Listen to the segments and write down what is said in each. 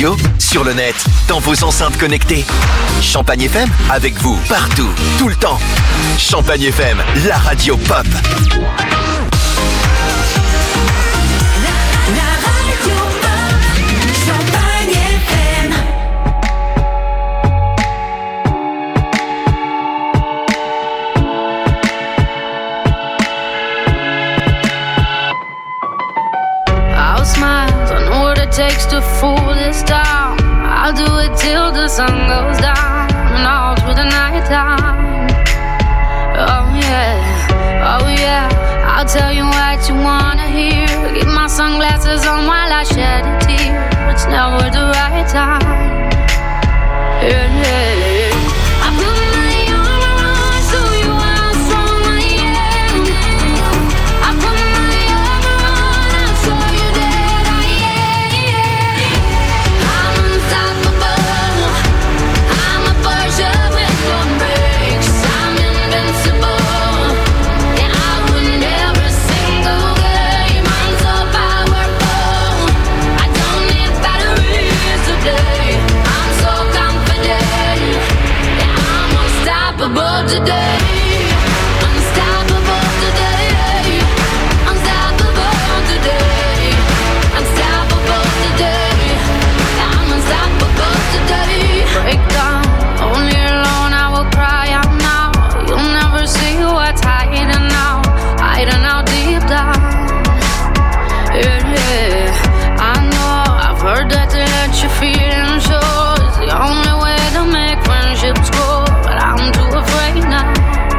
radio, sur le net, dans vos enceintes connectées. Champagne FM, avec vous, partout, tout le temps. Champagne FM, la radio pop. La radio pop, Champagne FM. I'll smile, I know what it takes to fool this town. I'll do it till the sun goes down and all through the night time. Oh yeah, I'll tell you what you wanna hear. Keep my sunglasses on while I shed a tear. It's never the right time. Yeah. I put my arm around, show you how strong I am. I put my arm around, I'll show you that I am. I'm unstoppable. I'm a Porsche with no brakes. I'm invincible. Yeah, I win every single game. I'm so powerful. I don't need batteries today. I'm so confident. Yeah, I'm unstoppable today. Unstoppable today. Unstoppable today. Unstoppable today. Yeah, I'm unstoppable today. Break down, only alone I will cry out now. You'll never see what's hiding out deep down. Yeah, I know, I've heard that to let your feelings show is the only way to make friendships grow, but I'm too afraid now.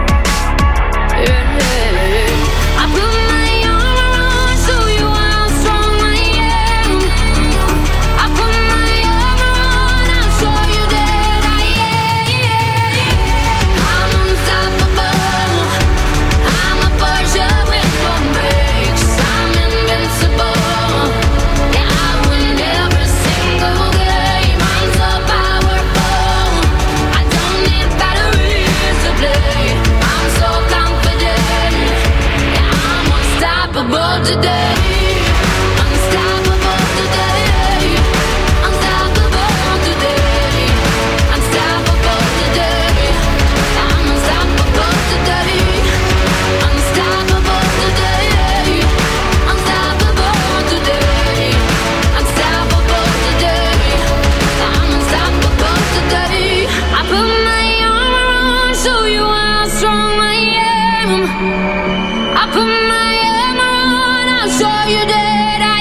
Yeah, I put my arm around, show you how strong I am. I put my arm around, I'll show you that I am. I'm unstoppable. I'm a Porsche with no brakes. I'm invincible. Yeah, I win every single game. I'm so powerful. I don't need batteries to play. I'm so confident. Yeah, I'm unstoppable today. Unstoppable today. Unstoppable today. Unstoppable today. I'm unstoppable today. Unstoppable today. Unstoppable today. Unstoppable today. I'm unstoppable today. I put my arm around, show you how strong I am. I put my arm around, I'll show you that I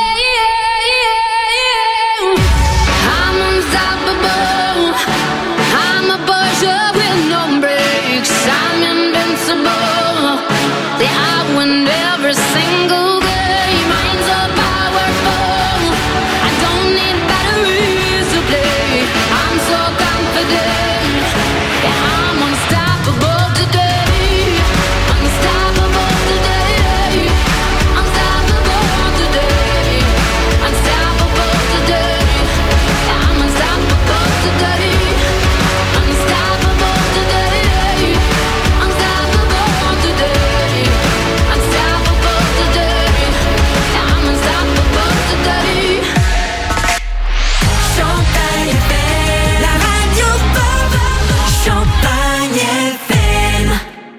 am. I'm unstoppable. I'm a Porsche with no brakes. I'm invincible. Yeah, I win every single game. I'm so powerful. I don't need batteries to play. I'm so confident. Yeah, I'm unstoppable today. Unstoppable today. Unstoppable today. Unstoppable today. Yeah, I'm unstoppable today. Unstoppable today. Unstoppable today. Unstoppable today. Yeah, I'm unstoppable today. Champagne FM, la radio pop, Champagne FM.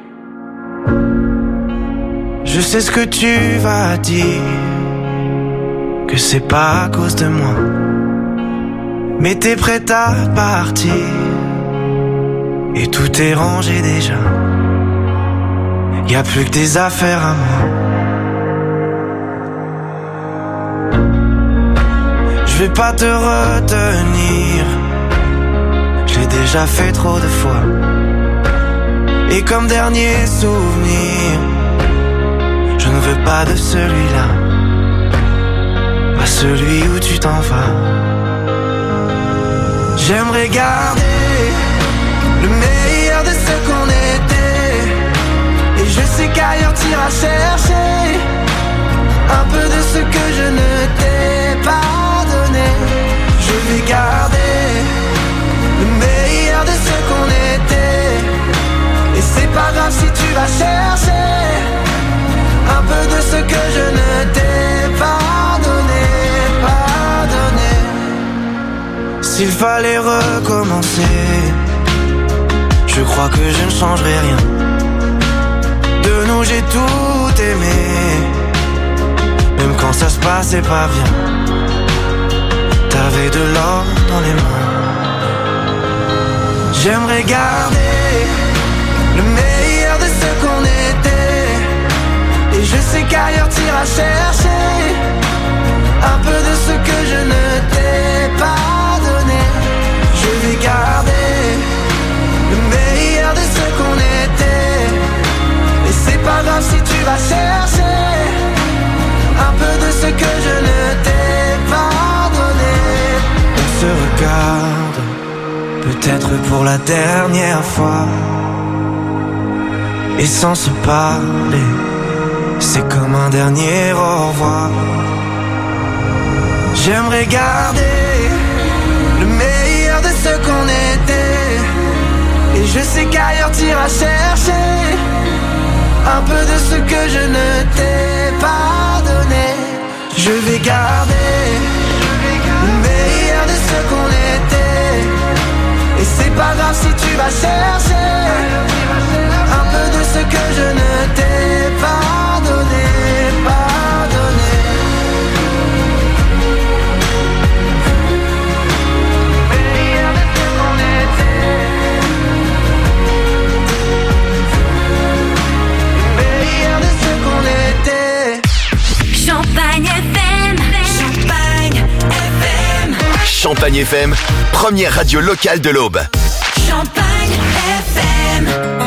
Je sais ce que tu vas dire, que c'est pas à cause de moi, mais t'es prête à partir, et tout est rangé déjà. Y'a plus que des affaires à moi. Je vais pas te retenir, je l'ai déjà fait trop de fois. Et comme dernier souvenir, je ne veux pas de celui-là, pas celui où tu t'en vas. J'aimerais garder le meilleur de ce qu'on était, et je sais qu'ailleurs t'iras chercher un peu de ce que je ne t'ai pas donné. Je vais garder le meilleur de ce qu'on était, et c'est pas grave si tu vas chercher un peu de ce que je ne t'ai pas donné, pas donné. s'il fallait recommencer, je crois que je ne changerai rien. De nous j'ai tout aimé, même quand ça se passait pas bien. T'avais de l'or dans les mains. J'aimerais garder le meilleur de ce qu'on était, et je sais qu'ailleurs t'iras chercher un peu de ce que je ne t'ai pas donné. Je vais garder le meilleur de ce qu'on était, et c'est pas grave si tu vas chercher un peu de ce que je ne t'ai pas donné. On se regarde, peut-être pour la dernière fois, et sans se parler, c'est comme un dernier au revoir. J'aimerais garder le meilleur de ce qu'on était, et je sais qu'ailleurs t'iras chercher un peu de ce que je ne t'ai pas donné. Je vais garder le meilleur de ce qu'on était, et c'est pas grave si tu vas chercher un peu de ce que je ne t'ai pas donné, pas donné. Champagne FM, Champagne FM, Champagne FM, première radio locale de l'Aube. Champagne FM.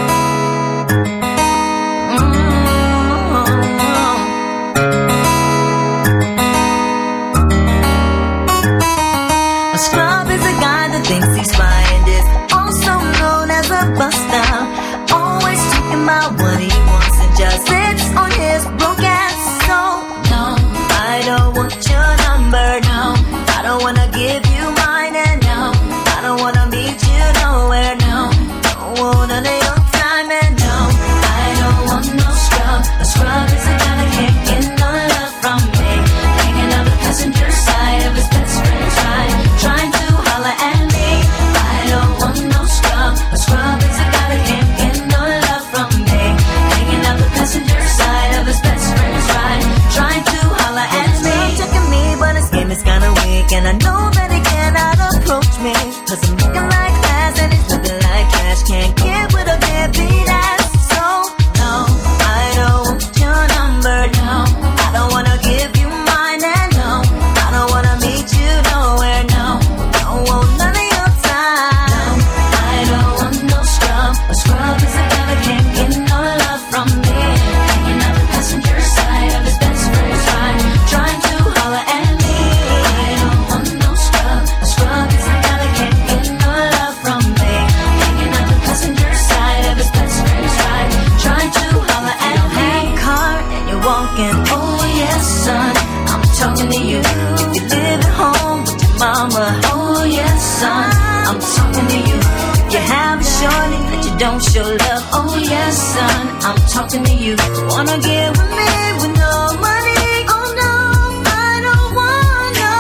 A scrub is a guy that thinks he's fine, is also known as a buster. Always talking about what he wants and just sits on his broke ass. So no, I don't want your number, no. I don't wanna give you mine, and no, I don't wanna meet you nowhere, no. Don't want none of your time, and no, I don't want no scrub. A scrub is a guy that can't get no love from me, hanging on the passenger side of his best friend's ride, trying to holler at me. I don't want no scrub. A scrub is a guy that can't get no love from me, hanging on the passenger side of his best friend's ride, trying to holler at me. He's checking me, but his game is kinda weak, and I know that he cannot approach me, 'cause I'm looking like ass and he's looking like cash. Can't get with a deadbeat ass. So no, I don't want your number, no. I don't wanna give you mine, and no, I don't wanna meet you nowhere, no. Don't want none of your time. No, I don't want no scrub. A scrub is a guy that can't get no love from me, hanging out the passenger side of his best friend's ride, trying to holler at me. I don't want no scrub. A scrub is a guy that can't get no love from me, hanging out the passenger side of his best friend's ride, trying to holler at me. Car and you're walking, oh yes son, I'm talking to you. If you live at home with your mama, oh yes son, I'm talking to you. If you have a shorty that you don't show love, oh yes son, I'm talking to you. Wanna get with me with no money? Oh no, I don't want no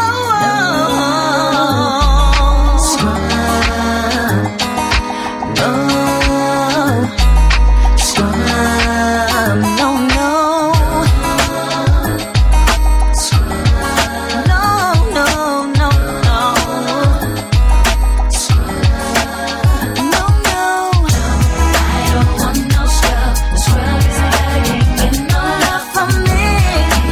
scrub. No scrub. No, no. No, no, no, no. No, no. I don't want no scrub. A scrub is a guy that can't get no love from me.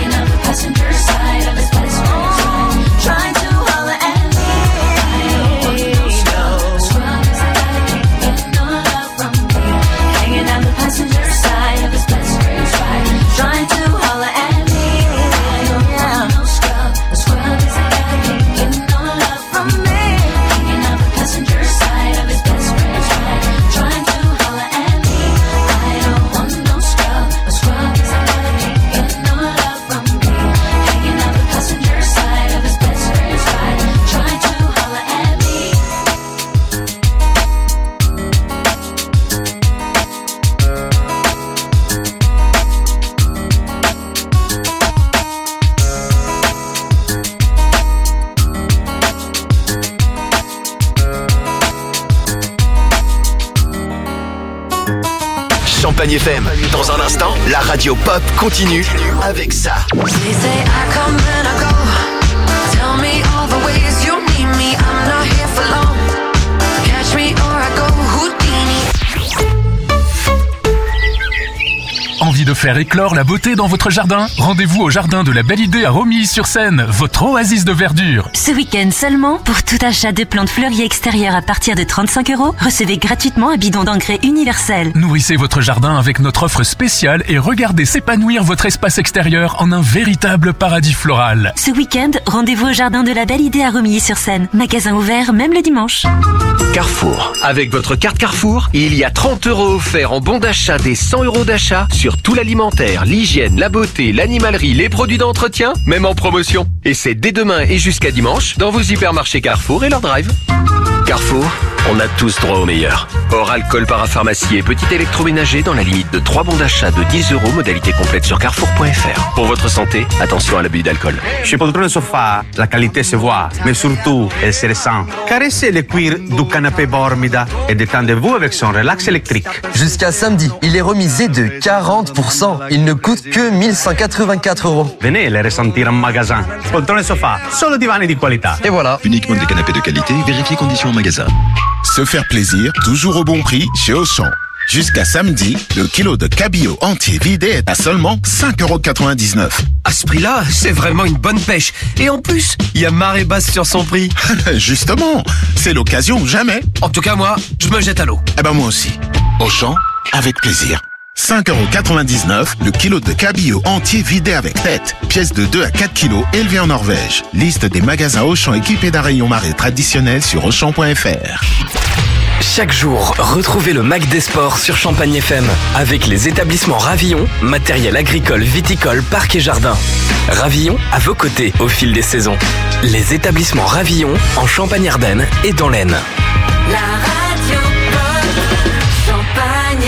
Champagne FM. Dans un instant, la radio pop continue avec ça. They say I come and I go. Tell me all the ways you need me. I'm not here for long. Catch me or I go Houdini. Envie de faire éclore la beauté dans votre jardin? Rendez-vous au jardin de la Belle Idée à Romilly-sur-Seine, votre oasis de verdure. Ce week-end seulement, pour tout achat de plantes fleuries extérieures à partir de 35 €, recevez gratuitement un bidon d'engrais universel. Nourrissez votre jardin avec notre offre spéciale et regardez s'épanouir votre espace extérieur en un véritable paradis floral. Ce week-end, rendez-vous au jardin de la Belle Idée à Romilly-sur-Seine. Magasin ouvert même le dimanche. Carrefour. Avec votre carte Carrefour, il y a 30 € offerts en bon d'achat des 100 € d'achat sur tout l'alimentaire, l'hygiène, la beauté, l'animalerie, les produits d'entretien, même en promotion. Et c'est dès demain et jusqu'à dimanche dans vos hypermarchés Carrefour et leur drive. Carrefour, on a tous droit au meilleur. Hors alcool, parapharmacie et petit électroménager dans la limite de 3 bons d'achat de 10 €, modalité complète sur carrefour.fr. Pour votre santé, attention à l'abus d'alcool. Chez Poltrone Sofa, la qualité se voit, mais surtout, elle se ressent. Caressez le cuir du canapé Bormida et détendez-vous avec son relax électrique. Jusqu'à samedi, il est remisé de 40%. Il ne coûte que 1184 €. Venez les ressentir en magasin. Poltrone Sofa, solo divani di qualità. Et voilà. Uniquement des canapés de qualité, vérifiez conditions en magasin. Se faire plaisir, toujours au bon prix chez Auchan. Jusqu'à samedi, le kilo de cabillaud entier vidé est à seulement 5,99 €. À ce prix-là, c'est vraiment une bonne pêche. Et en plus, il y a marée basse sur son prix. Justement, c'est l'occasion ou jamais. En tout cas, moi, je me jette à l'eau. Eh ben moi aussi. Auchan, avec plaisir. 5,99 € le kilo de cabillaud entier vidé avec tête. Pièce de 2 à 4 kilos élevée en Norvège. Liste des magasins Auchan équipés d'un rayon marée traditionnel sur Auchan.fr. Chaque jour, retrouvez le Mac des Sports sur Champagne FM avec les établissements Ravillon, matériel agricole, viticole, parc et jardin. Ravillon à vos côtés au fil des saisons. Les établissements Ravillon en Champagne-Ardenne et dans l'Aisne. La radio pop. Champagne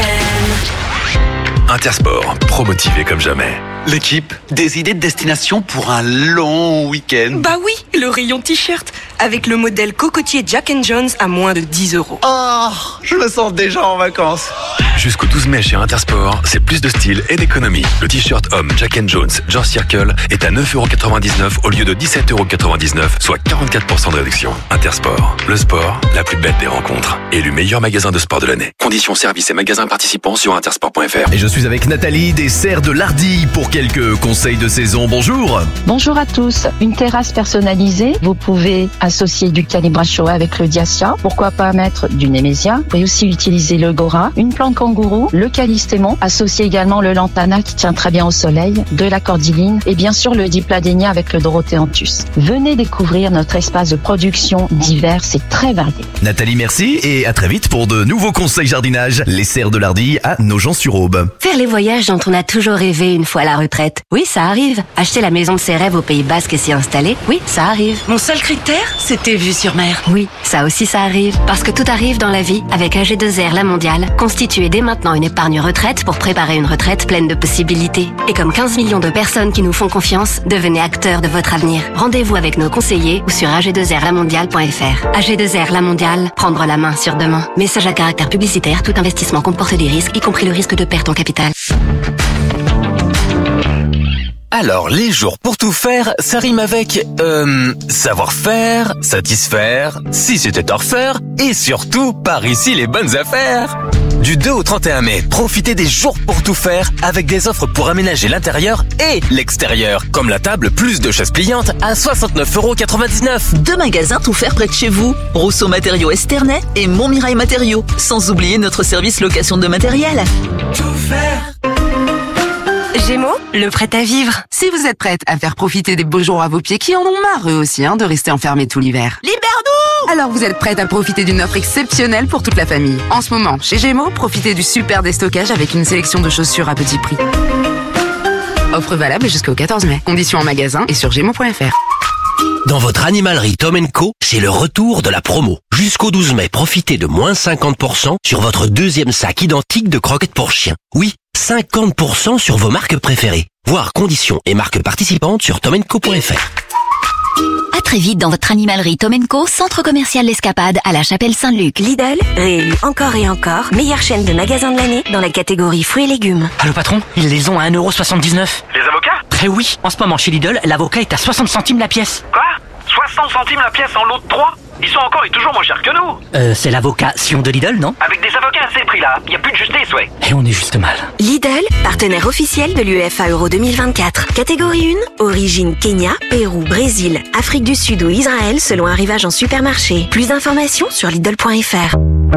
FM. Intersport, pro-motivé comme jamais. L'équipe, des idées de destination pour un long week-end. Bah oui, le rayon t-shirt, avec le modèle cocotier Jack & Jones à moins de 10 €. Oh, je me sens déjà en vacances. Jusqu'au 12 mai chez Intersport, c'est plus de style et d'économie. Le t-shirt homme Jack & Jones George Circle est à 9,99 € au lieu de 17,99 €, soit 44% de réduction. Intersport, le sport, la plus belle des rencontres. Élu meilleur magasin de sport de l'année. Conditions, services et magasins participants sur intersport.fr. Et je suis avec Nathalie des Serres de l'Ardille pour quelques conseils de saison. Bonjour. Bonjour à tous. Une terrasse personnalisée, vous pouvez associer du calibracho avec le Diacia. Pourquoi pas mettre du Nemesia. Vous pouvez aussi utiliser le Gora, une plante kangourou, le Callistémon, associer également le Lantana qui tient très bien au soleil, de la cordyline et bien sûr le Dipladénia avec le Dorothée-anthus. Venez découvrir notre espace de production divers, c'est très varié. Nathalie, merci et à très vite pour de nouveaux conseils jardinage. Les Serres de l'Ardille à Nogent-sur-Aube. Faire les voyages dont on a toujours rêvé une fois à la retraite. Oui, ça arrive. Acheter la maison de ses rêves au Pays Basque et s'y installer. Oui, ça arrive. Mon seul critère, c'était vue sur mer. Oui, ça aussi ça arrive. Parce que tout arrive dans la vie avec AG2R La Mondiale. Constituez dès maintenant une épargne retraite pour préparer une retraite pleine de possibilités. Et comme 15 millions de personnes qui nous font confiance, devenez acteurs de votre avenir. Rendez-vous avec nos conseillers ou sur ag2rlamondiale.fr. AG2R La Mondiale, prendre la main sur demain. Message à caractère publicitaire, tout investissement comporte des risques, y compris le risque de perte en capital. Alors, les jours pour tout faire, ça rime avec savoir-faire, satisfaire, si c'était à refaire, et surtout, par ici les bonnes affaires. Du 2 au 31 mai, profitez des jours pour tout faire avec des offres pour aménager l'intérieur et l'extérieur, comme la table plus de chaises pliantes à 69,99 €. Deux magasins tout faire près de chez vous, Rousseau Matériaux Esternay et Montmirail Matériaux, sans oublier notre service location de matériel. Tout faire. Gémeaux, le prêt à vivre. Si vous êtes prête à faire profiter des beaux jours à vos pieds qui en ont marre eux aussi de rester enfermés tout l'hiver. Libère-nous! Alors vous êtes prête à profiter d'une offre exceptionnelle pour toute la famille. En ce moment, chez Gémeaux, profitez du super déstockage avec une sélection de chaussures à petit prix. Offre valable jusqu'au 14 mai. Conditions en magasin et sur gémeaux.fr. Dans votre animalerie Tom & Co, c'est le retour de la promo. Jusqu'au 12 mai, profitez de moins 50% sur votre deuxième sac identique de croquettes pour chiens. Oui, 50% sur vos marques préférées. Voir conditions et marques participantes sur tomandco.fr. À très vite dans votre animalerie Tom & Co, centre commercial L'Escapade à la Chapelle Saint-Luc. Lidl, réélu encore et encore, meilleure chaîne de magasins de l'année dans la catégorie fruits et légumes. Allô patron, ils les ont à 1,79 €. Les avocats ? Très oui, en ce moment chez Lidl, l'avocat est à 60 centimes la pièce. Quoi ? 60 centimes la pièce en lot de 3 ? Ils sont encore et toujours moins chers que nous. C'est l'avocat Sion de Lidl, non? Avec des avocats à ces prix-là, y a plus de justice, ouais. Et on est juste mal. Lidl, partenaire officiel de l'UEFA Euro 2024. Catégorie 1, origine Kenya, Pérou, Brésil, Afrique du Sud ou Israël selon arrivage en supermarché. Plus d'informations sur Lidl.fr.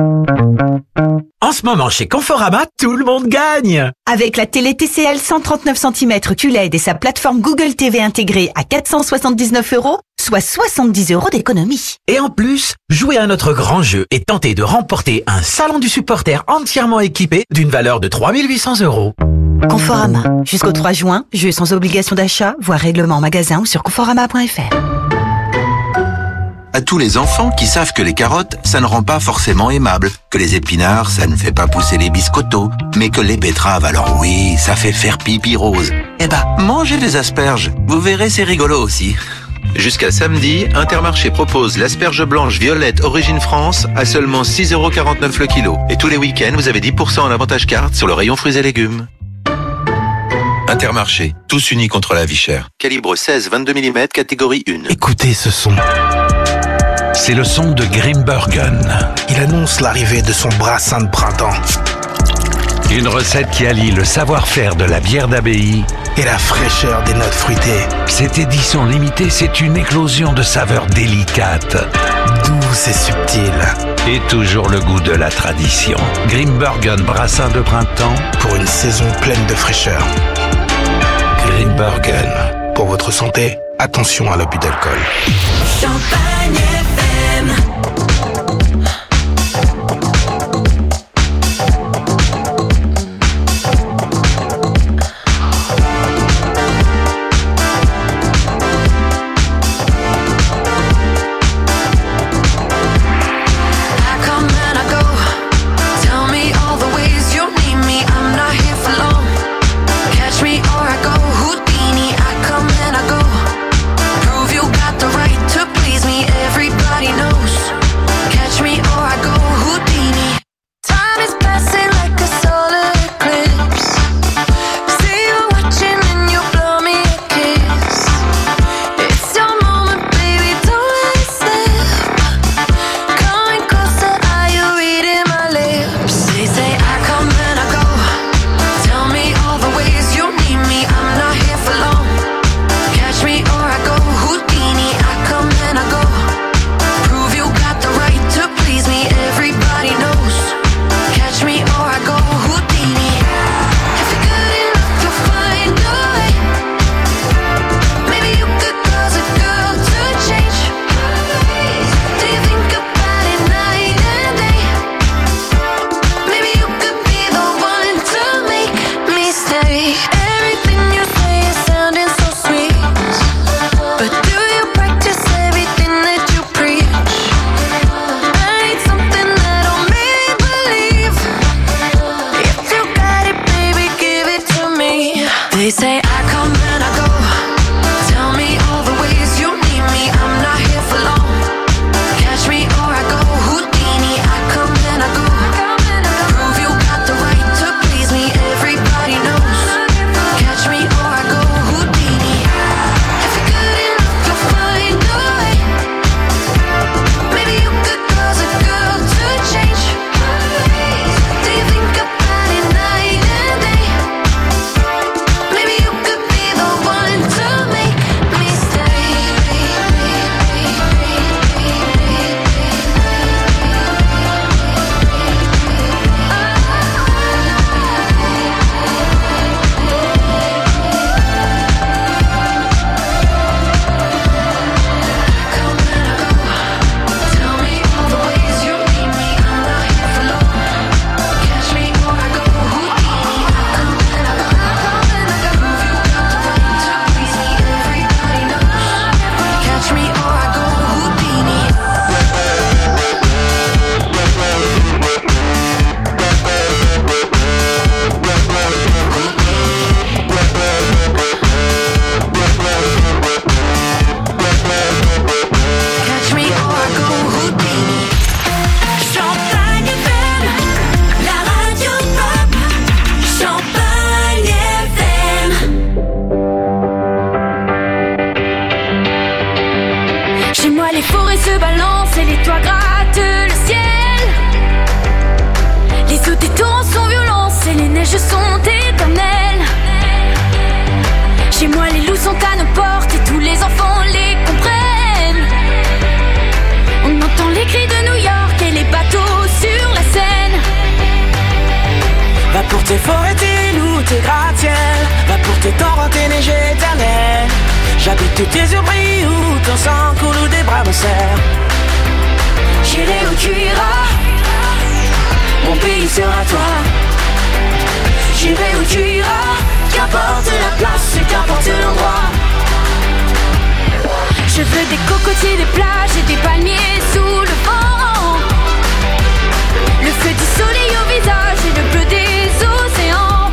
En ce moment, chez Conforama, tout le monde gagne! Avec la télé TCL 139 cm QLED et sa plateforme Google TV intégrée à 479 €, soit 70 € d'économie. Et en plus, jouez à notre grand jeu et tentez de remporter un salon du supporter entièrement équipé d'une valeur de 3 800 €. Conforama. Jusqu'au 3 juin, jeu sans obligation d'achat, voire règlement en magasin ou sur conforama.fr. À tous les enfants qui savent que les carottes, ça ne rend pas forcément aimable, que les épinards, ça ne fait pas pousser les biscottos, mais que les betteraves, alors oui, ça fait faire pipi rose. Eh ben, mangez des asperges, vous verrez, c'est rigolo aussi. Jusqu'à samedi, Intermarché propose l'asperge blanche violette Origine France à seulement 6,49 € le kilo. Et tous les week-ends, vous avez 10% en avantage carte sur le rayon fruits et légumes. Intermarché, tous unis contre la vie chère. Calibre 16-22 mm, catégorie 1. Écoutez ce son. C'est le son de Grimbergen. Il annonce l'arrivée de son brassin de printemps. Une recette qui allie le savoir-faire de la bière d'abbaye et la fraîcheur des notes fruitées. Cette édition limitée, c'est une éclosion de saveurs délicates, douces et subtiles. Et toujours le goût de la tradition. Grimbergen brassin de printemps pour une saison pleine de fraîcheur. Grimbergen. Pour votre santé, attention à l'abus d'alcool. Champagne FM. Everybody tes forêts, tes loups, tes gratte-ciel. Va pour tes torrents, tes neiges éternelles. J'habite où tes yeux brillent, où ton sang coule, où des bras me serrent. J'irai où tu iras, mon pays sera toi. J'irai où tu iras, qu'importe la place et qu'importe l'endroit. Je veux des cocotiers, des plages et des palmiers sous le vent. Le feu du soleil au visage et le bleu des océans.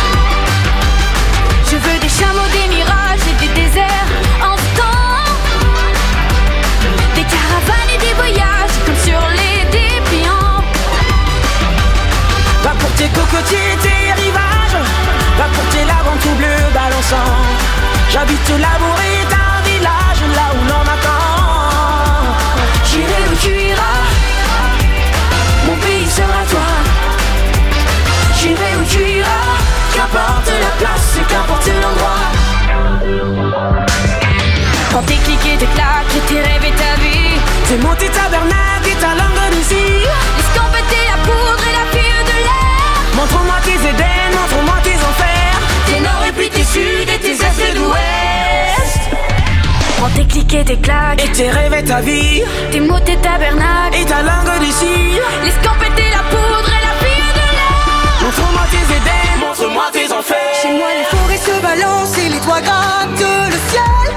Je veux des chameaux, des mirages et des déserts en temps. Des caravanes et des voyages comme sur les dépliants. Va pour tes cocotiers, tes rivages. Va pour tes lagons tout bleus balançants. J'habite au Labouré, un village là où l'on m'attend. J'irai où tu iras, mon pays sera toi. J'irai où tu iras, qu'importe la place et qu'importe l'endroit. Quand tes clics et tes claques et tes rêves et ta vie, tes mots, tes tabernacles et ta langue d'ici. L'escampette et la poudre et la fille de l'air. Montre-moi tes Éden, montre-moi tes enfers. Tes nord et puis tes sud et tes est et d'ouest. Quand tes clics et tes claques et tes rêves et ta vie, tes mots, tes tabernacles et ta langue d'ici. L'escampette et la poudre et la fille de l'air. Montre-moi tes Éden, montre-moi tes enfers. Chez moi les forêts se balancent et les toits grattent le ciel.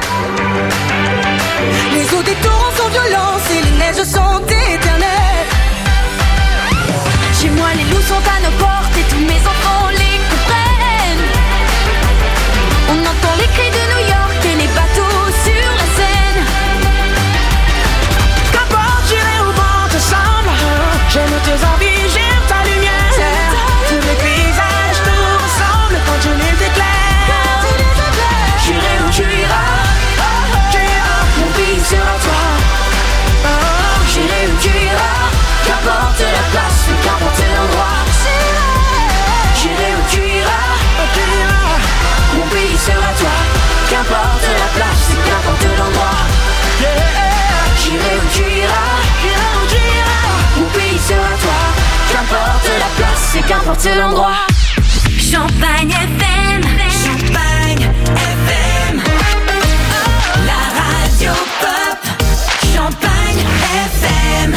Les eaux des torrents sont violentes et les neiges sont éternelles. Chez moi les loups sont à nos portes et tous mes enfants les comprennent. On entend les cris de New York et les bateaux sur la Seine. Qu'importe, j'irai où vent te semble. J'aime tes envies, j'aime ta lumière. Tous les paysages te ressemblent quand je les éclaire. J'irai où tu iras, mon pays sera toi. J'irai où tu iras, qu'importe la place ou qu'importe l'endroit. J'irai où tu iras, mon pays sera toi. Qu'importe la place ou qu'importe l'endroit. J'irai où tu iras, mon pays sera toi. Qu'importe la place et qu'importe l'endroit. Champagne FM, Champagne FM, la radio pop. Champagne FM.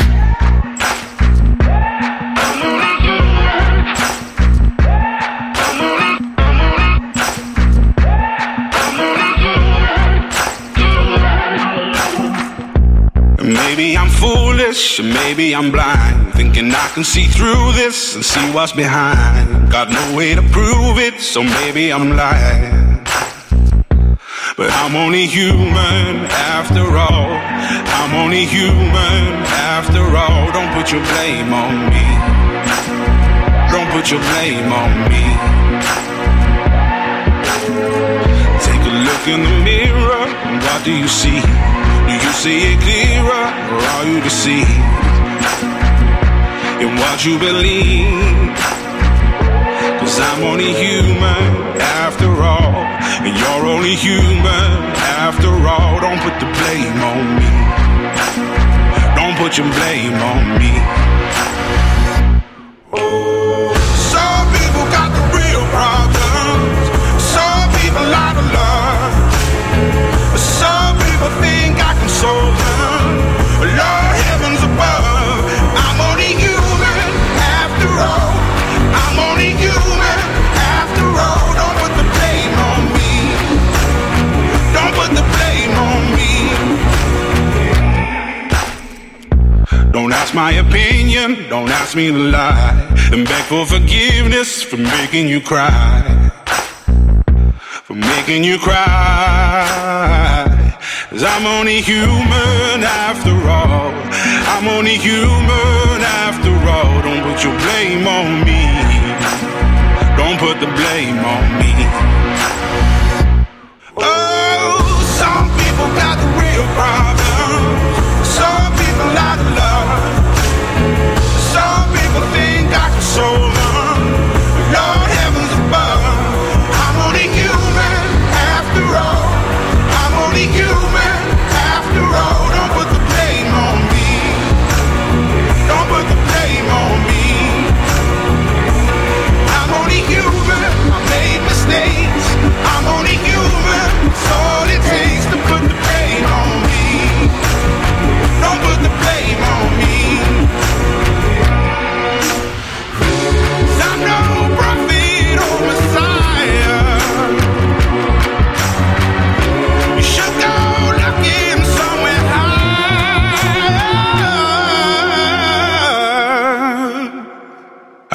Maybe I'm foolish, maybe I'm blind, thinking I can see through this and see what's behind. Got no way to prove it, so maybe I'm lying. But I'm only human after all. I'm only human after all. Don't put your blame on me. Don't put your blame on me. Take a look in the mirror, and what do you see? Do you see it clearer, or are you deceived in what you believe? 'Cause I'm only human after all, and you're only human after all. Don't put the blame on me. Don't put your blame on me. Some people got the real problems. Some people out of love. Some people think I can solve them. Lord, heavens above, I'm only human after all. I'm only human after all. Don't put the blame on me. Don't put the blame on me. Don't ask my opinion, don't ask me to lie, and beg for forgiveness for making you cry. For making you cry. 'Cause I'm only human after all. I'm only human after all. Don't put your blame on me. Don't put the blame on me. Oh, some people got the real problems. Some people out of love. Some people think I can solve them. Lord, heavens above, I'm only human after all. I'm only human after all. Don't put the blame on me. Don't put the blame on me. I'm only human.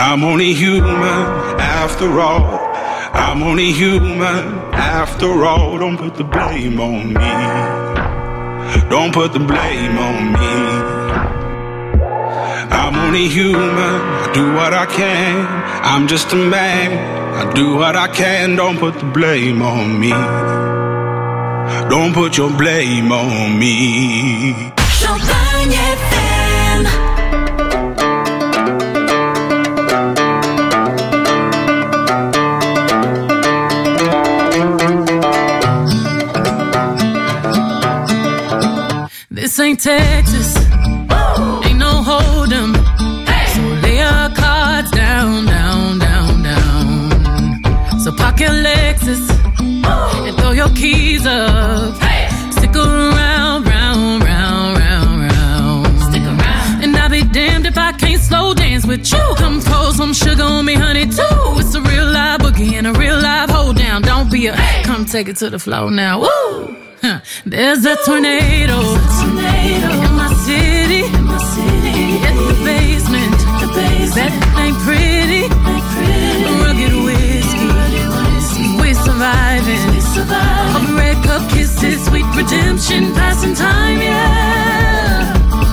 I'm only human after all. I'm only human after all. Don't put the blame on me. Don't put the blame on me. I'm only human, I do what I can. I'm just a man, I do what I can. Don't put the blame on me. Don't put your blame on me. Champagne FM. This ain't Texas, ain't no hold'em. So lay your cards down, down, down, down. So park your Lexus and throw your keys up. Stick around, round, round, round, round. Stick around. And I'll be damned if I can't slow dance with you. Come pour some sugar on me, honey, too. It's a real live boogie and a real live hold down. Don't be a come take it to the floor now. Woo! There's a tornado in my city, in the basement. That ain't pretty. Rugged whiskey, we surviving. All the red cup kisses, sweet redemption, passing time, yeah.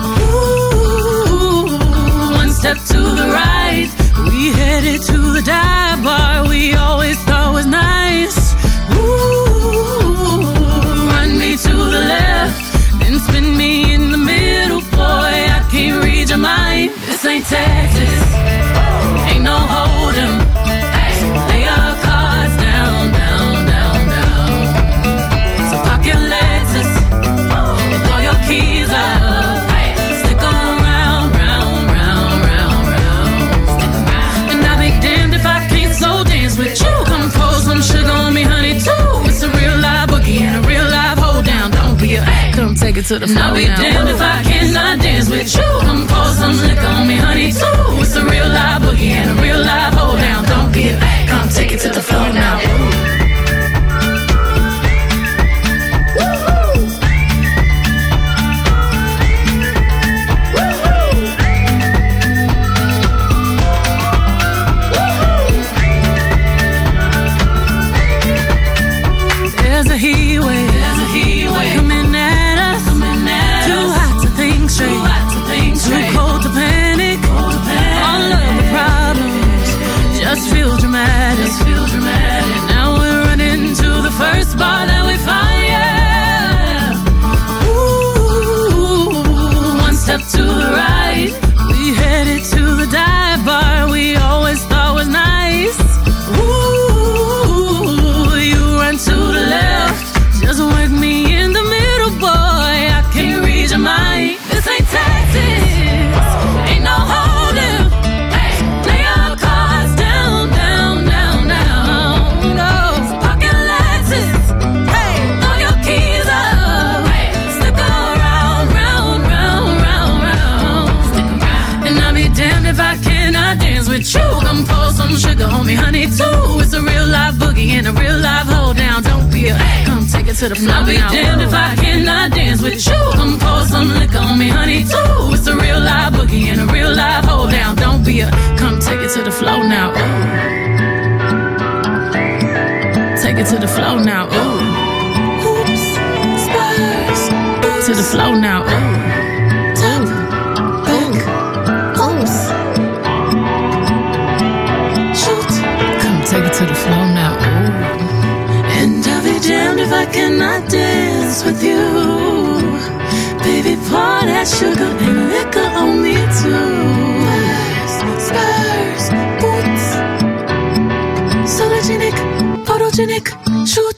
Ooh, one step to the right, we headed to the dive bar we always thought was nice. Ooh, run me to the left, then spin me in the middle, boy, I can't read your mind. This ain't Texas, ain't no hold'em. So lay your cards down, down, down, down. So park your Lexus and throw your keys up. Stick around, round, round, round, round. And I'll be damned if I can't slow dance with you. Come pour some sugar on me, honey, too. It's a real live boogie and a real live hold down. Don't be a come take it to the floor. I'll be damned if I cannot dance with you. Come pour some liquor on me, honey, too. It's a real live boogie and a real live hold down. Don't be a come take it to the floor now. There's a heat wave coming at us. Too hot to think straight, too cold to panic. All of the problems just feel dramatic. Now we're running to the first bar that we find, yeah. Ooh, one step to the right, we headed to the dive bar we always thought was nice. Ooh, you run to the left, just work me in the middle, boy, I can't read your mind. This ain't Texas, ain't no hold'em. Lay your cards down, down, down, down. No, park your Lexus, throw your keys up. Stick around, round, round, round, round. And I'll be damned if I cannot dance with you. Come pour some sugar on me, honey, too. It's a real live boogie and a real live hold down. Don't be a come take it to the floor. I'll be damned if I cannot dance with you. Come pour some liquor on me, honey, too. It's a real live boogie and a real live hold down. Don't be a come take it to the floor now. Ooh. Take it to the floor now. Ooh. Hoops, Spurs, to the floor now. Ooh. Top, back, close. Shoot, come take it to the floor now. Ooh. And I'll be damned if I cannot dance with you. Baby, pour that sugar and liquor on me too. Spurs, boots, sologenic, photogenic, shoot.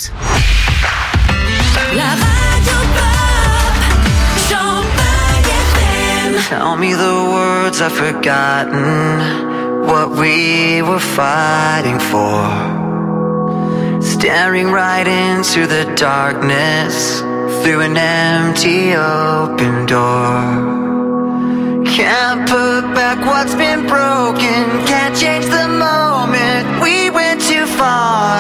La radio pop, Champagne FM. Tell me the words I've forgotten, what we were fighting for. Staring right into the darkness, through an empty open door. Can't put back what's been broken, can't change the moment, we went too far.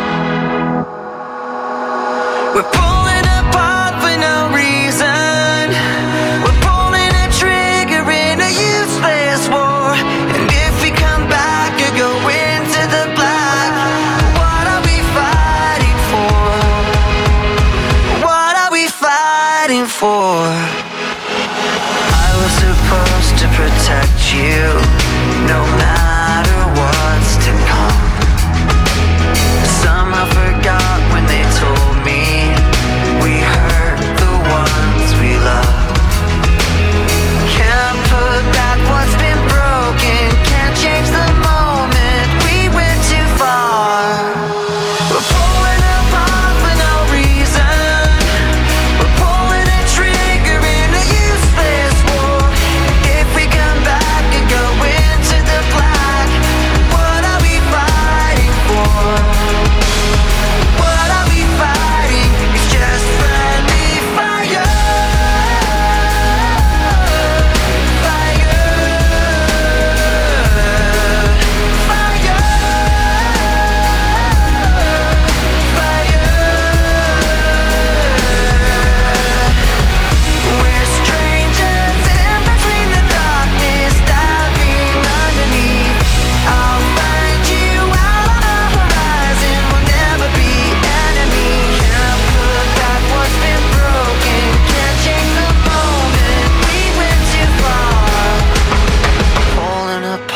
We're pulling apart for no reason, we're pulling a trigger in a useless war. And if we come back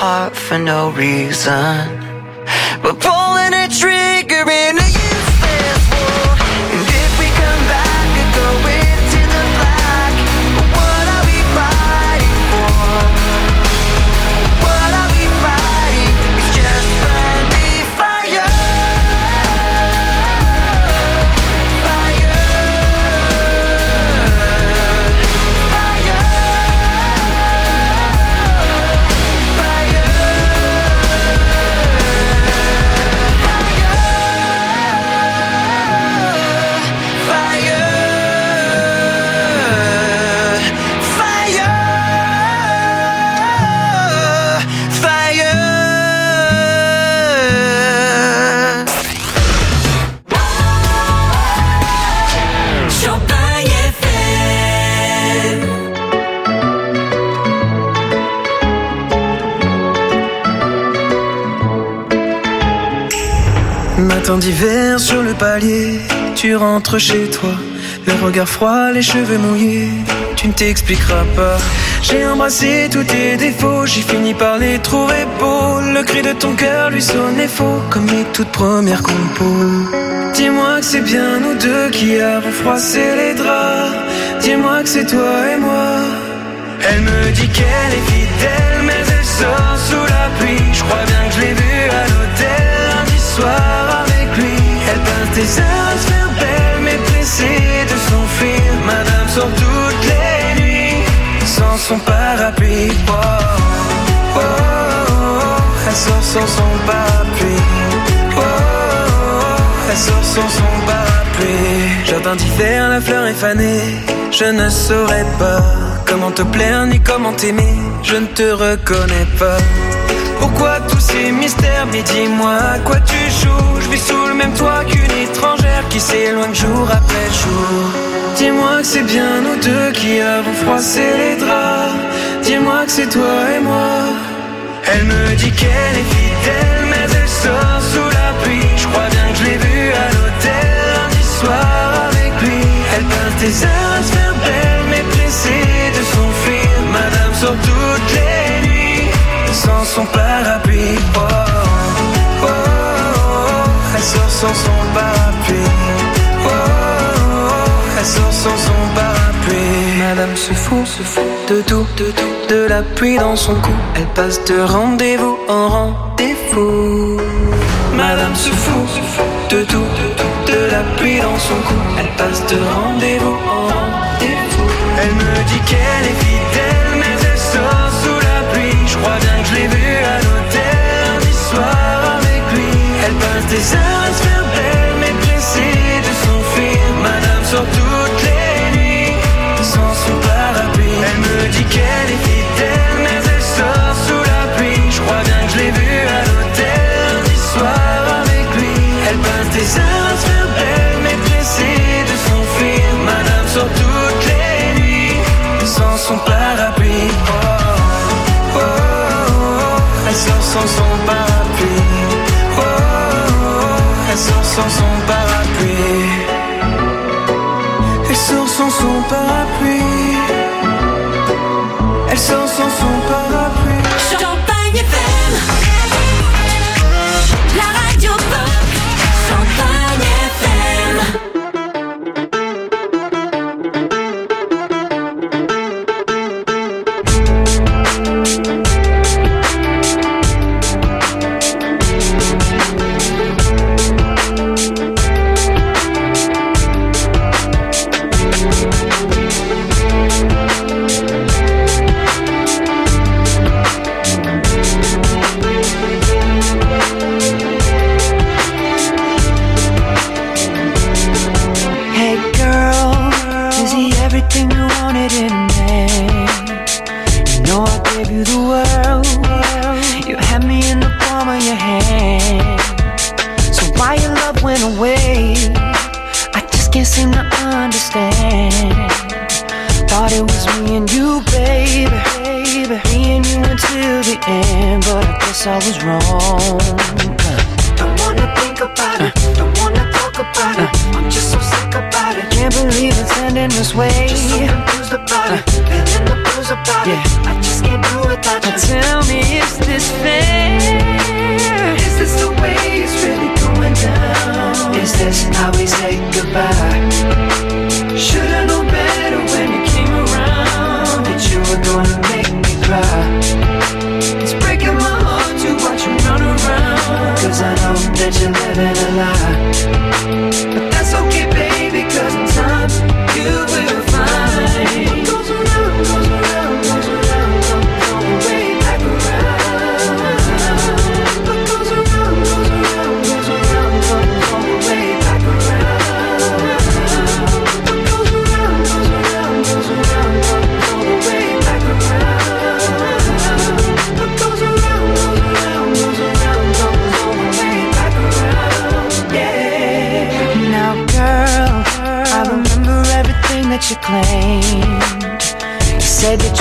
heart for no reason, but pulling a trigger in a useless war. And if we come back and go into the black, what are we fighting for? What are we fighting? It's just friendly fire. Matin d'hiver sur le palier, tu rentres chez toi, le regard froid, les cheveux mouillés, tu ne t'expliqueras pas. J'ai embrassé tous tes défauts, j'ai fini par les trouver beaux. Le cri de ton cœur lui sonnait faux, comme mes toutes premières compos. Dis-moi que c'est bien nous deux qui avons froissé les draps. Dis-moi que c'est toi et moi. Elle me dit qu'elle est fidèle, mais elle sort sous la pluie. Je crois bien que je l'ai vue à l'hôtel lundi soir avec lui. Elle pince des heures à se faire belle, mais pressée de s'enfuir. Madame sort toutes les nuits sans son parapluie. Oh, oh, oh, oh. Elle sort sans son parapluie. Oh, oh, oh. Elle sort sans son parapluie. Jardin d'hiver, la fleur est fanée. Je ne saurais pas comment te plaire ni comment t'aimer. Je ne te reconnais pas. Pourquoi tous ces mystères? Mais dis-moi à quoi tu joues. Je vis sous le même toit qu'une étrangère qui s'éloigne jour après jour. Dis-moi que c'est bien nous deux qui avons froissé les draps. Dis-moi que c'est toi et moi. Elle me dit qu'elle est fidèle, mais elle sort sous la pluie. Je crois bien que je l'ai vue à l'hôtel lundi soir avec lui. Elle pince des heures à se faire belle, mais pressée de s'enfuir. Madame sort toutes les nuits sans son parapluie. Oh, oh, oh, oh. Elle sort sans son parapluie. Oh, oh, oh. Elle sort sans son parapluie. Madame se fout de tout, de la pluie dans son cou. Elle passe de rendez-vous en rendez-vous. Madame se fout de tout, de la pluie dans son cou. Elle passe de rendez-vous en rendez-vous. Elle me dit qu'elle est fidèle, mais elle sort sous la pluie. Je crois bien que je l'ai vue à l'hôtel lundi soir avec lui. Elle passe des heures à se faire belle, mais pressée de s'enfuir. Madame sort toutes les nuits sans son parapluie. Elle me dit qu'elle est fidèle, mais elle sort sous la pluie. Je crois bien que je l'ai vue à l'hôtel lundi soir avec lui. Elle passe des heures à se faire belle, mais pressée de s'enfuir. Madame sort toutes les nuits sans son parapluie. Oh, oh, oh, oh. Elle sort sans son parapluie. Oh, oh, oh. Elle sort sans son parapluie. Elle sort sans son parapluie. Elle sort sans son parapluie. Champagne FM, la radio pop. Champagne FM. I was wrong. Don't wanna think about it, don't wanna talk about it. I'm just so sick about it. Can't believe it's ending this way. Just so confused about it, feeling the blues about it. I just can't do without you. Tell me, is this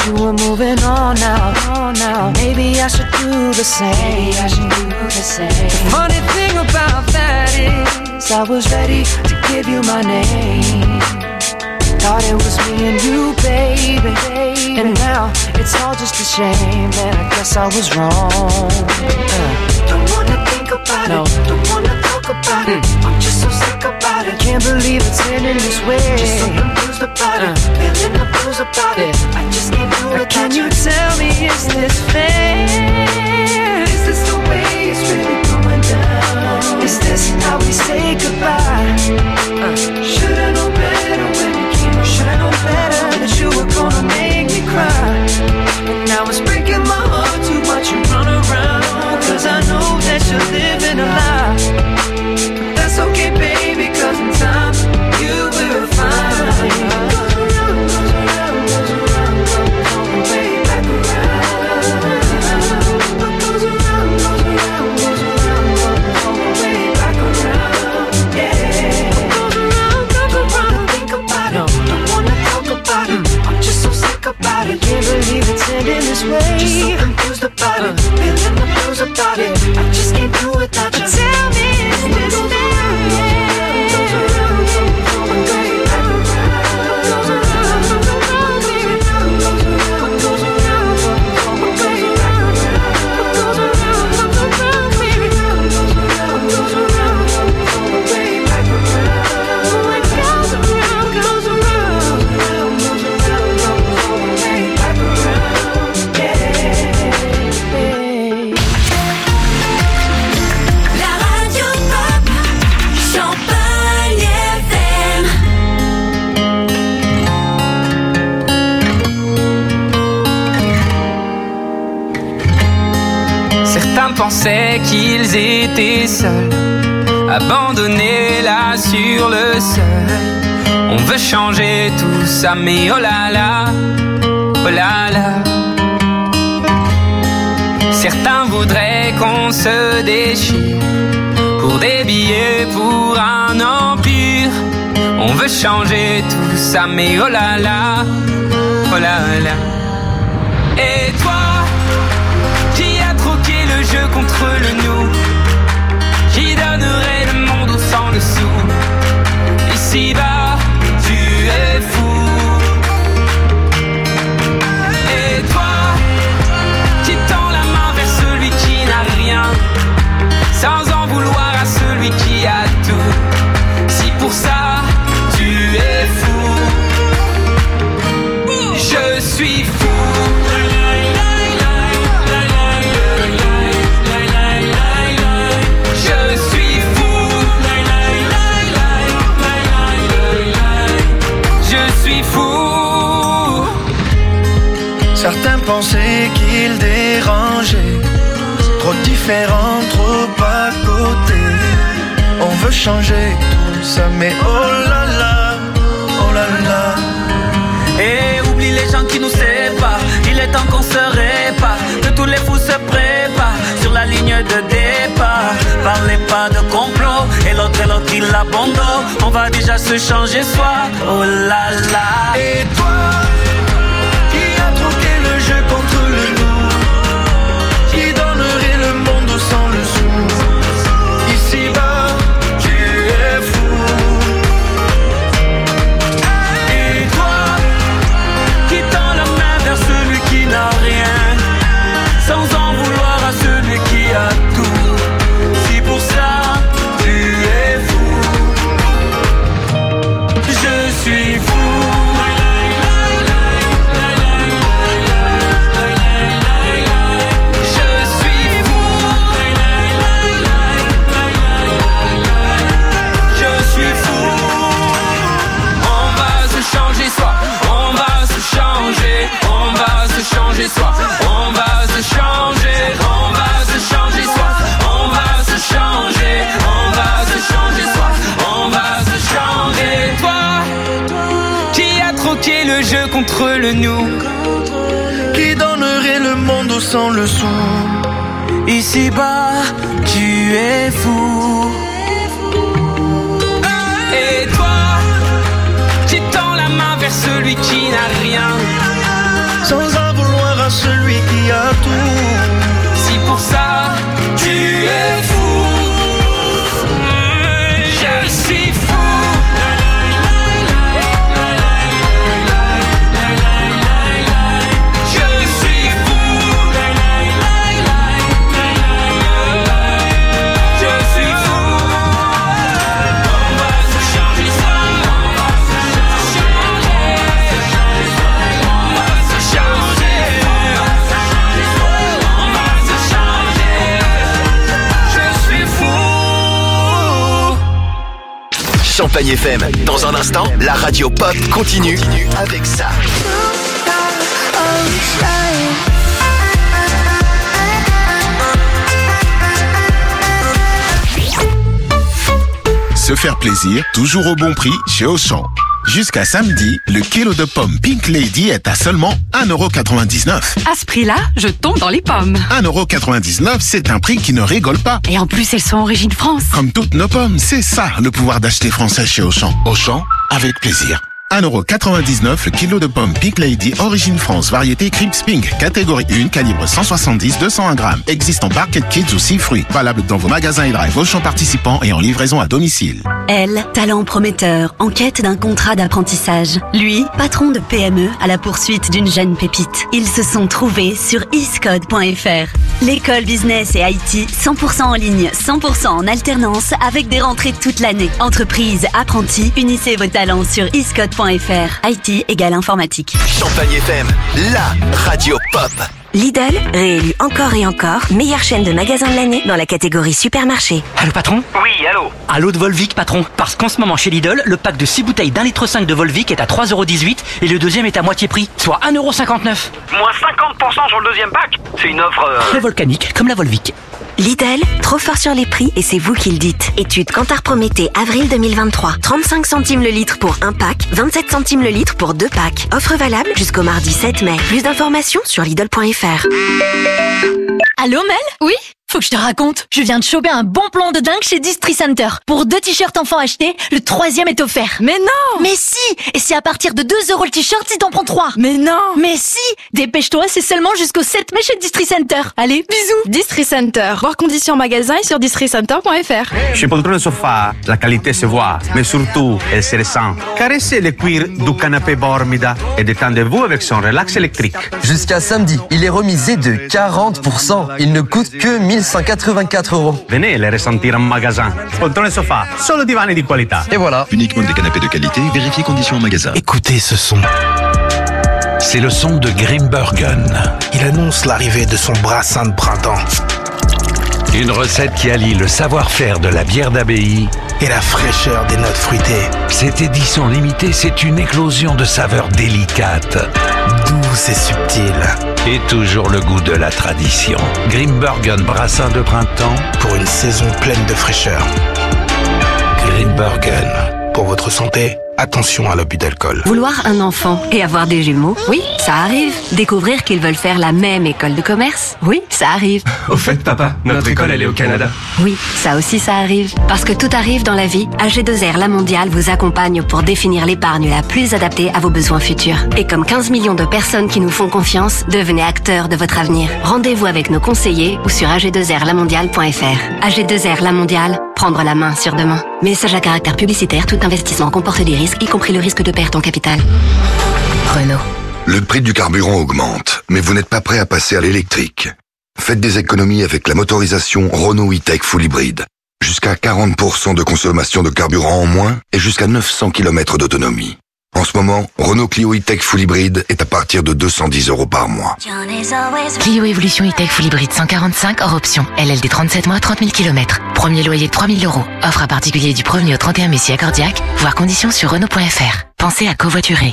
you were moving on now. Maybe I should do the same. The funny thing about that is I was ready to give you my name. Thought it was me and you, baby. And now it's all just a shame. And I guess I was wrong. Don't wanna think about it. Don't wanna talk about it. I'm just so sick about it. Can't believe it's ending this way. Just so confused about it. Feeling the blues about it. I just can't do it. Can you tell me, is this fair? Is this the way it's really going down? Is this how we say goodbye? Should've known better when you came. Should've known better that you were gonna make me cry. And now it's breaking my heart to watch you run around. Cause I know that you're living a lie. But that's okay, baby, cause in time you will find. I can't believe it's ending this way. Just so confused about it, feeling the blues about it. I just can't do without you. Tell me, is this fair? Pensaient qu'ils étaient seuls, abandonnés là sur le seuil. On veut changer tout ça, mais oh là là, oh là là. Certains voudraient qu'on se déchire pour des billets, pour un empire. On veut changer tout ça, mais oh là là, oh là là. Et toi, le jeu contre le nous, qui donnerait le monde au sang dessous. Ici-bas, tu es fou. Et toi, qui tend la main vers celui qui n'a rien, sans en vouloir à celui qui a tout. Si pour ça, tu es fou, je suis fou. Certains pensaient qu'ils dérangeaient, trop différents, trop à côté. On veut changer tout ça, mais oh là là, oh là là. Et oublie les gens qui nous séparent, il est temps qu'on se répare, que tous les fous se préparent sur la ligne de départ. Parlez pas de complot, et l'autre il abandonne. On va déjà se changer soi, oh là là. Et toi, contre le nous, qui donnerait le monde sans le sou. Ici-bas, tu es fou. Et toi, qui tend la main vers celui qui n'a rien, sans en vouloir à celui qui a tout. Si pour ça, tu es fou, je suis fou. Changer soi, on va se changer, on va se changer soi, on va se changer, on va se changer soi, on va se changer. Toi, qui a troqué le jeu contre le nous, qui donnerait le monde sans le sou. Ici-bas, tu es fou. Et toi, qui tend la main vers celui qui n'a rien, sans celui qui a tout. Si pour ça tu es fou, je suis fou. Champagne FM. Dans un instant, la radio pop continue avec ça. Se faire plaisir, toujours au bon prix chez Auchan. Jusqu'à samedi, le kilo de pommes Pink Lady est à seulement 1,99 €. À ce prix-là, je tombe dans les pommes. 1,99 €, c'est un prix qui ne rigole pas. Et en plus, elles sont origine France. Comme toutes nos pommes, c'est ça le pouvoir d'acheter français chez Auchan. Auchan, avec plaisir. 1,99 € le kilo de pommes Pink Lady, origine France, variété Crips Pink, catégorie 1, calibre 170-201 grammes. Existe en Barquette Kids ou 6 fruits. Valable dans vos magasins et drive Auchan participants et en livraison à domicile. Elle, talent prometteur, en quête d'un contrat d'apprentissage. Lui, patron de PME à la poursuite d'une jeune pépite. Ils se sont trouvés sur iscode.fr. L'école business et IT 100% en ligne, 100% en alternance avec des rentrées toute l'année. Entreprise, apprentis, unissez vos talents sur iscode.fr. IT égale informatique. Champagne FM, la radio pop. Lidl, réélu encore et encore, meilleure chaîne de magasins de l'année dans la catégorie supermarché. Allô patron? Oui, allô. Allô de Volvic patron. Parce qu'en ce moment chez Lidl, le pack de 6 bouteilles d'1,5 litre de Volvic est à 3,18 € et le deuxième est à moitié prix, soit 1,59 €. Moins 50% sur le deuxième pack. C'est une offre... Très volcanique, comme la Volvic. Lidl, trop fort sur les prix et c'est vous qui le dites. Étude Kantar Prométhée, avril 2023. 35 centimes le litre pour un pack, 27 centimes le litre pour 2 packs. Offre valable jusqu'au mardi 7 mai. Plus d'informations sur Lidl.fr. Allô Mel? Oui? Faut que je te raconte. Je viens de choper un bon plan de dingue chez Distri Center. Pour 2 t-shirts enfants achetés, le 3e est offert. Mais non! Mais si! Et c'est à partir de 2 € le t-shirt si t'en prends 3. Mais non! Mais si! Dépêche-toi, c'est seulement jusqu'au 7 mai chez Distri Center. Allez, bisous! Distri Center. Voir conditions magasin et sur districenter.fr. Chez Poltrone Sofa, la qualité se voit, mais surtout, elle se ressent. Caressez le cuir du canapé Bormida et détendez-vous avec son relax électrique. Jusqu'à samedi, il est remisé de 40%. Il ne coûte que 1184 €. Venez les ressentir en magasin. Poltrone Sofa, solo divani di qualità. Et voilà. Uniquement des canapés de qualité, vérifiez conditions en magasin. Écoutez ce son. C'est le son de Grimbergen. Il annonce l'arrivée de son brassin de printemps. Une recette qui allie le savoir-faire de la bière d'abbaye et la fraîcheur des notes fruitées. Cette édition limitée, c'est une éclosion de saveurs délicates, douces et subtiles. Et toujours le goût de la tradition. Grimbergen brassin de printemps pour une saison pleine de fraîcheur. Grimbergen. Pour votre santé, attention à l'abus d'alcool. Vouloir un enfant et avoir des jumeaux, oui, ça arrive. Découvrir qu'ils veulent faire la même école de commerce, oui, ça arrive. Au fait, papa, notre école, elle est au Canada. Oui, ça aussi, ça arrive. Parce que tout arrive dans la vie, AG2R La Mondiale vous accompagne pour définir l'épargne la plus adaptée à vos besoins futurs. Et comme 15 millions de personnes qui nous font confiance, devenez acteurs de votre avenir. Rendez-vous avec nos conseillers ou sur ag2rlamondiale.fr. AG2R La Mondiale, prendre la main sur demain. Message à caractère publicitaire, tout investissement comporte des risques, y compris le risque de perte en capital. Renault. Le prix du carburant augmente, mais vous n'êtes pas prêt à passer à l'électrique. Faites des économies avec la motorisation Renault E-Tech Full Hybrid. Jusqu'à 40% de consommation de carburant en moins et jusqu'à 900 km d'autonomie. En ce moment, Renault Clio E-Tech Full Hybrid est à partir de 210 € par mois. Clio Evolution E-Tech Full Hybrid 145 hors option. LLD 37 mois, 30 000 km. Premier loyer de 3 000 €. Offre à particulier du 1er au 31 mai si accordiaque. Voir conditions sur Renault.fr. Pensez à covoiturer.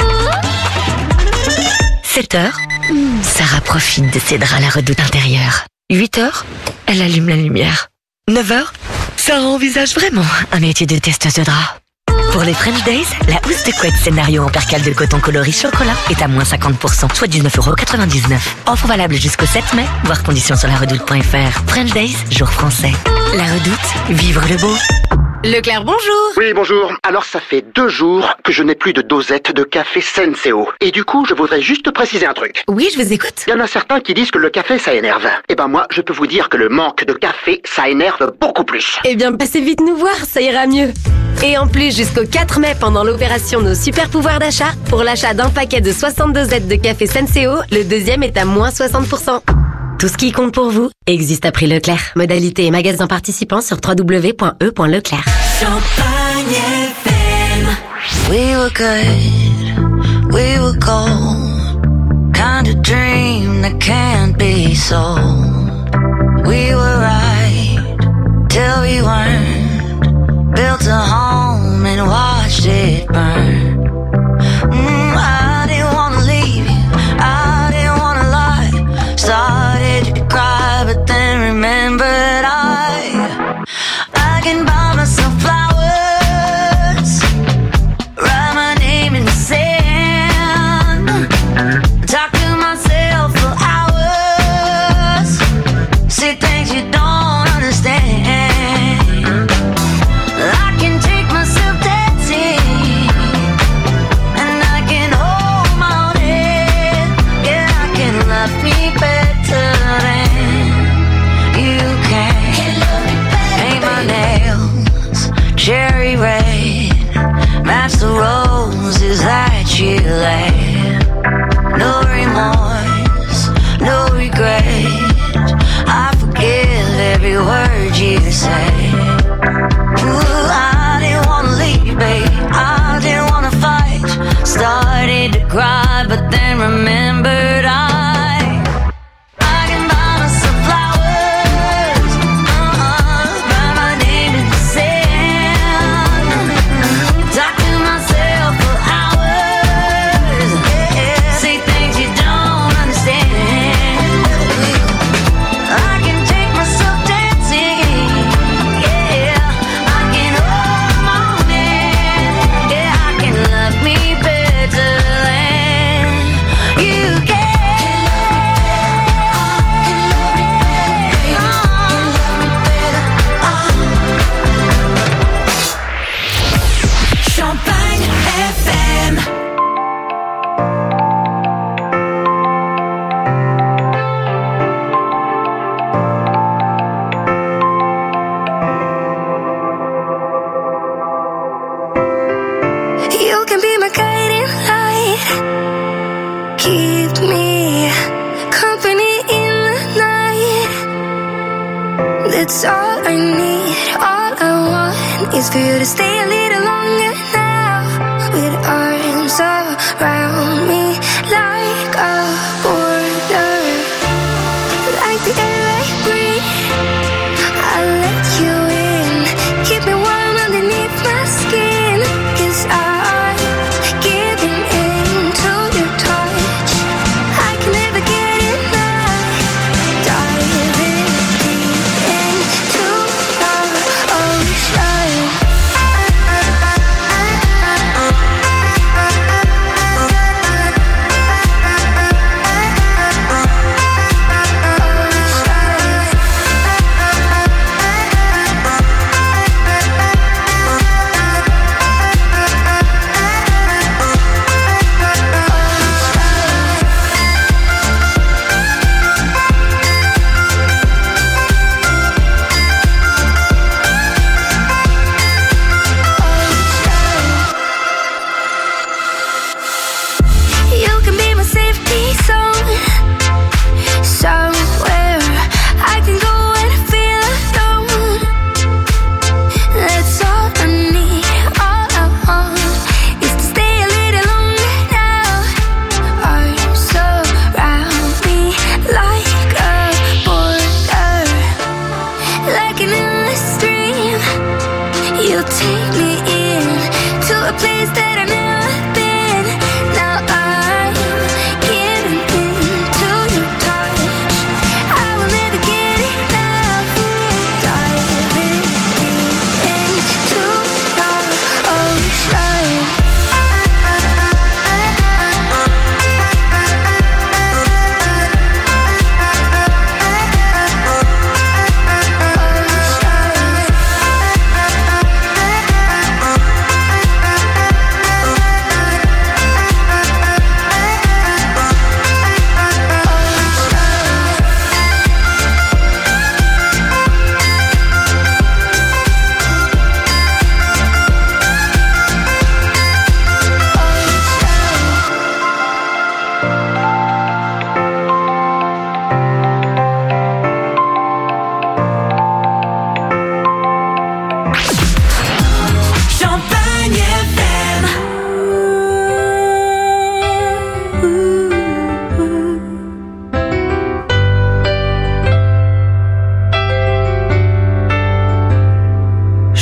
7h, Sarah profite de ses draps à la redoute intérieure. 8h, elle allume la lumière. 9h, Sarah envisage vraiment un métier de testeuse de draps. Pour les French Days, la housse de couette scénario en percale de coton coloris chocolat est à moins 50%, soit 19,99 €. Offre valable jusqu'au 7 mai, voir conditions sur laredoute.fr. French Days, jour français. La Redoute, vivre le beau. Leclerc, bonjour. Oui, bonjour. Alors, ça fait 2 jours que je n'ai plus de dosette de café Senseo. Et du coup, je voudrais juste préciser un truc. Oui, je vous écoute. Il y en a certains qui disent que le café, ça énerve. Eh ben moi, je peux vous dire que le manque de café, ça énerve beaucoup plus. Eh bien, passez vite nous voir, ça ira mieux. Et en plus, jusqu'au 4 mai, pendant l'opération Nos Super Pouvoirs d'achat, pour l'achat d'un paquet de 60 dosettes de café Senseo, le deuxième est à moins 60%. Tout ce qui compte pour vous existe à prix Leclerc. Modalité et magasins participants sur www.e.leclerc. Champagne FM. We were good, we were gold. Kind of dream that can't be sold. We were right till we weren't. Built a home and watched it burn. I didn't wanna leave you, I didn't wanna lie. Started to cry, but then remembered I can buy myself flowers, write my name in the sand, talk to myself for hours, say things you don't understand. I can take myself dancing, and I can hold my own head. Yeah, I can love me better than you can. Paint my nails cherry red, match the roses that you laid. No remorse, no regret, I forgive every word you say. Ooh, I didn't wanna leave, babe, I didn't wanna fight. Started to cry, but then remembered I can buy myself flowers, write my name in the sand, talk to myself for hours, say things you don't understand. I can take myself dancing, yeah, I can hold my own hand, yeah, I can love me better than you can. Champagne FM. You can be my guiding light, keep me company in the night. That's all I need, all I want is for you to stay a little longer now, with arms around me like a border, like the air I breathe. I'll let you in, keep me warm underneath my skin, 'cause I'm giving in to your touch. I can never get enough, diving deep into the ocean. You can be my safety zone, somewhere I can go when I feel alone. That's all I need, all I want is to stay a little longer now. Arms around me like a border, like an endless stream. You take me in to a place that I've never been. Now I'm giving in to your touch. I will never get enough, diving deep into the ocean.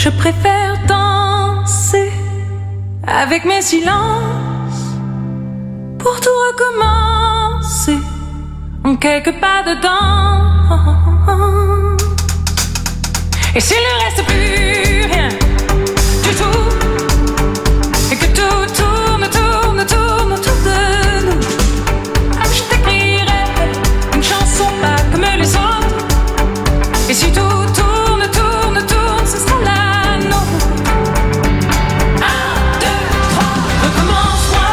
Je préfère danser avec mes silences pour tout recommencer en quelques pas dedans. Et s'il ne reste plus rien du tout, et que tout tourne, tourne, tourne autour de nous, je t'écrirai une chanson pas comme les autres. Et si tout tourne, tourne, tourne, ce sera la nôtre. 1, 2, 3, recommence-moi.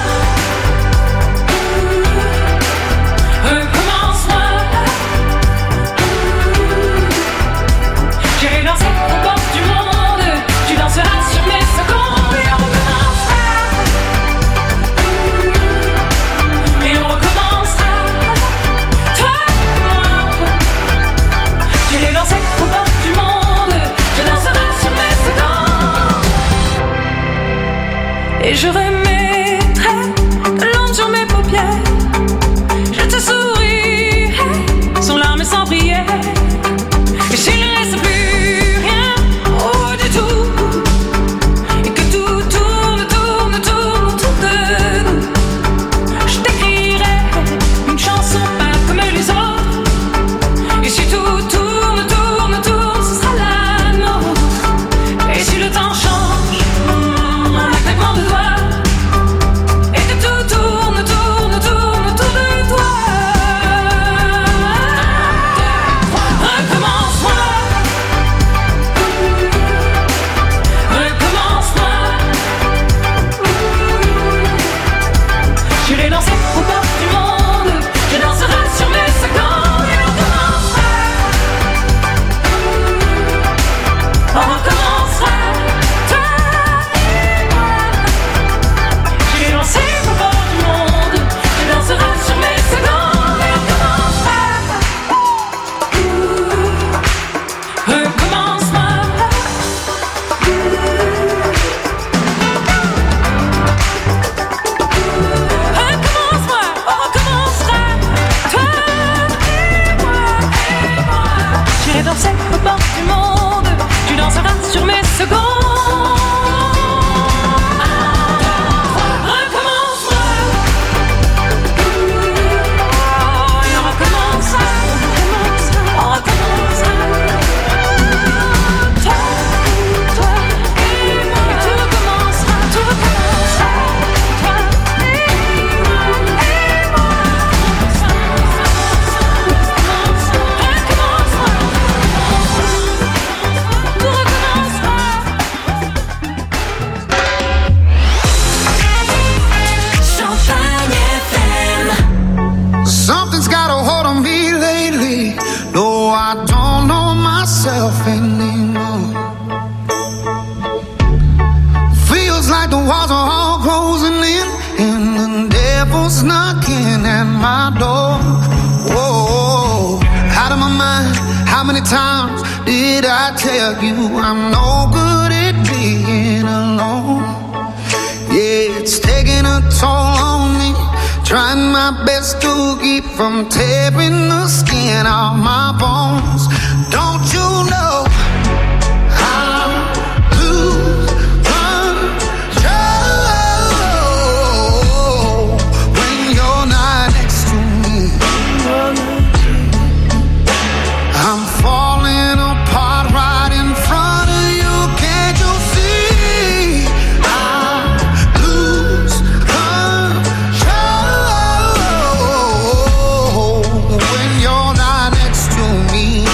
Recommence-moi. J'irai danser aux portes du monde. Tu danseras sur mes secondes et on recommencera. Et on recommencera. Toi et moi. J'irai danser aux portes du monde. Tu danseras sur mes secondes. Et je remettrai de l'encre sur mes paupières. Je te sourirai sans larmes et sans prière. Et s'il ne reste plus rien, oh du tout, et que tout tourne, tourne, tourne autour de nous, je t'écrirai une chanson pas comme les autres. Et si tout tourne, tourne, tourne, ce sera la nôtre. Et si le temps change en un claquement de doigts, et que tout tourne, tourne, tourne autour de toi. Recommence-moi. Recommence-moi. J'irai danser aux portes du monde. Je danserai sur mes secondes et on commencera. On recommencera. Toi et moi. J'irai danser aux portes du monde. Je danserai sur mes secondes et on commencera. Recommence-moi. Recommence-moi, on recommencera. Toi et moi. J'irai danser aux portes du monde. Tu danseras sur mes secondes. Recommence-moi. Et on recommencera. On recommencera. Toi et moi. Et tout recommencera. Tout recommencera. Toi et moi. Champagne FM. Something's got a hold on me lately. No, I don't know myself anymore. Feels like the walls are all closing in, and the devil's knocking at my door. Whoa, out of my mind. How many times did I tell you I'm no good at being alone? Yeah, it's taking a toll on me. Trying my best to keep from tearing the skin off my bones. Don't you know I lose control when you're not next to me? I'm falling apart right in front of you. Can't you see? I lose control when you're not next to me.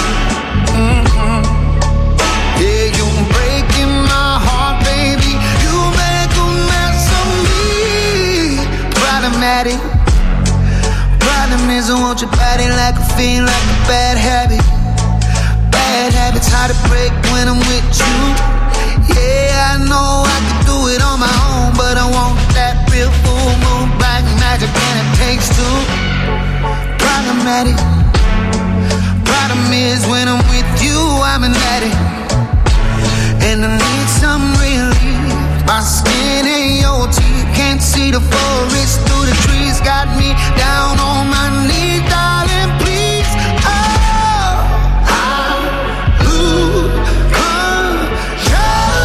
Yeah, you're breaking my heart, baby. You make a mess of me. Problematic. Problem is I want your body like a fiend, like a bad habit. Bad habits hard to break when I'm with you. Yeah, I know I can do it on my own, but I want that real full moon black magic, and it takes two. Problematic. Problem is when I'm with you, I'm an addict, and I need some relief. My skin and your teeth can't see the forest through the trees. Got me down on my knees, darling, please. Oh, I lose control.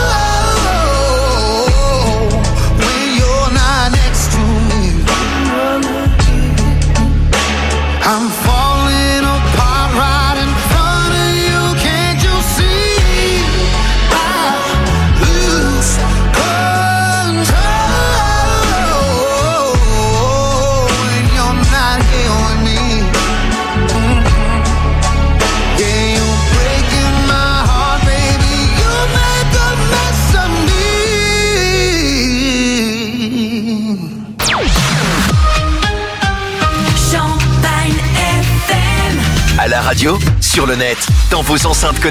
radio, sur le net, dans vos enceintes connectées.